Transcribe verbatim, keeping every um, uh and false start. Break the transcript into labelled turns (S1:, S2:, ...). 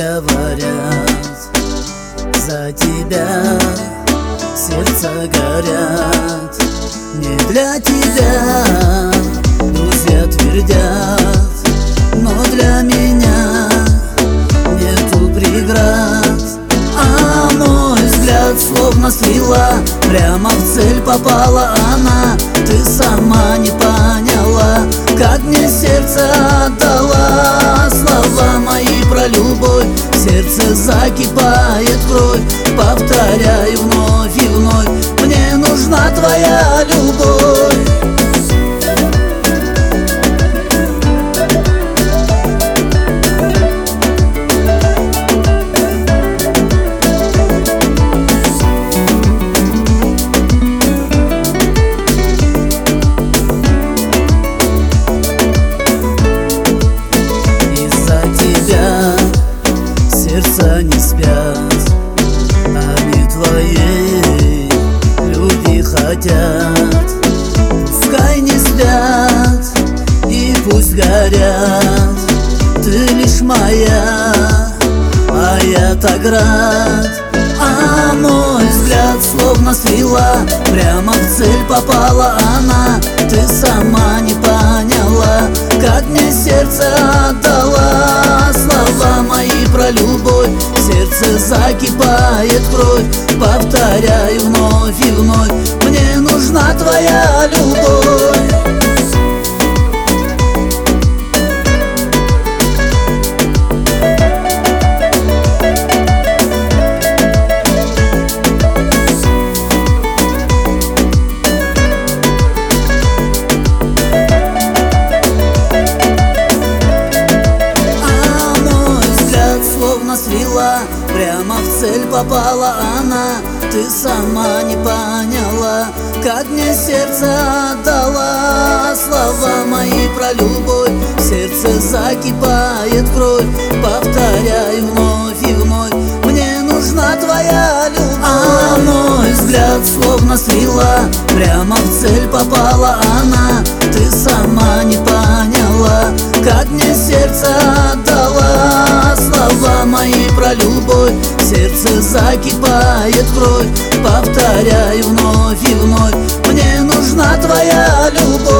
S1: говорят, за тебя сердца горят. Не для тебя друзья твердят, но для меня нету преград. А мой взгляд словно стрела, прямо в цель попала она. Ты сама не поняла, как мне сердце отдала. Слова мои про любовь, в сердце закипает кровь. Повторяю вновь и вновь, мне нужна твоя любовь. Сердца не спят, они твоей любви хотят. Пускай не спят и пусть горят, ты лишь моя, а я так рад. А мой взгляд словно стрела, прямо в цель попала она. Ты сама не поняла, как мне сердце отдала. Слова мои про любовь, в сердце закипает кровь. Повторяю вновь и вновь, мне нужна твоя любовь. Стрела, прямо в цель попала она. Ты сама не поняла, как мне сердце отдала. Слова мои про любовь, в сердце закипает кровь. Повторяю вновь и вновь, мне нужна твоя любовь. А мой взгляд словно стрела, прямо в цель попала она. Ты сама не поняла, как мне сердце отдала. Слова мои про любовь, в сердце закипает кровь. Повторяю вновь и вновь, мне нужна твоя любовь.